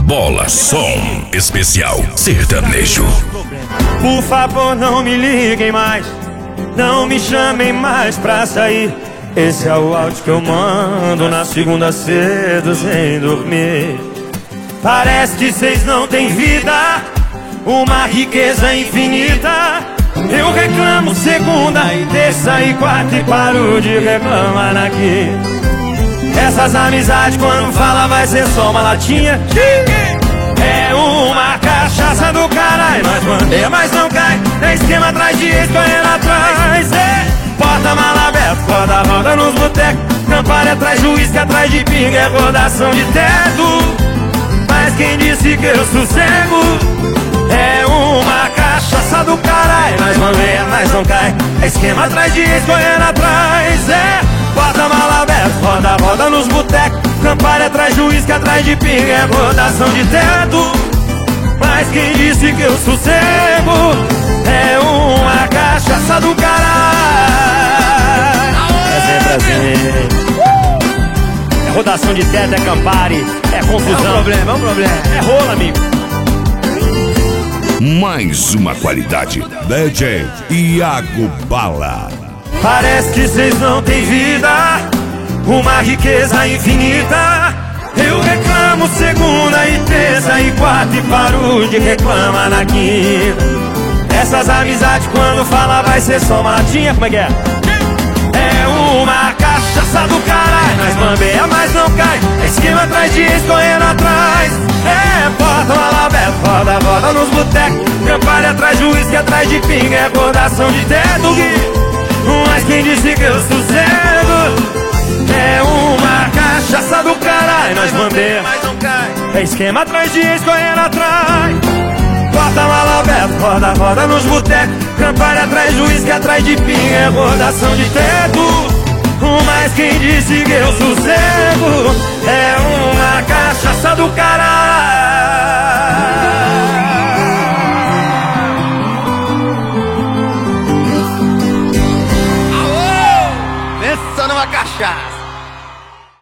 Bola Som Especial Sertanejo. Por favor, não me liguem mais, não me chamem mais pra sair. Esse é o áudio que eu mando na segunda cedo sem dormir. Parece que vocês não têm vida, uma riqueza infinita. Eu reclamo segunda e terça e quarta e paro de reclamar aqui. Essas amizades quando fala vai ser só uma latinha. É uma cachaça do caralho. Nós bandeia, mas não cai. É esquema atrás de ex, correndo atrás. É porta-mala aberto, roda nos botecos. Campari atrás de uísque, atrás de pinga. É rodação de teto. Mas quem disse que eu sossego? É uma cachaça do caralho. Nós bandeia, mas não cai. É esquema atrás de ex, correndo atrás. É porta-mala aberto, roda nos botecos. Campari atrás de uísque, atrás de pinga. É rodação de teto. Mas quem disse que eu sossego? É uma cachaça do caralho. É sempre assim. É rodação de teto, é Campari, é confusão. É um problema. É rola, amigo. Mais uma qualidade. DJ Iago Bala. Parece que vocês não têm vida, uma riqueza infinita. Eu reclamo segunda e terça e quarta e paro de reclamar na quinta. Essas amizades quando fala vai ser só uma latinha. Como é que é? É uma cachaça do caralho. Nós bambeia, mas não cai. É esquema atrás de ex, correndo atrás. É porta-mala aberto, roda nos botecos. Campari atrás de uísque, atrás de pinga. É rodação de teto. Mas quem disse que eu sossego? É uma cachaça do caralho. Nós bandeia, Mas não cai. é esquema atrás de ex, correndo atrás. Porta-mala aberto, roda nos botecos. Campari atrás de uísque, atrás de pinga. É rodação de teto. Mas quem disse que eu sossego? É uma cachaça do caralho. Pensa numa cachaça.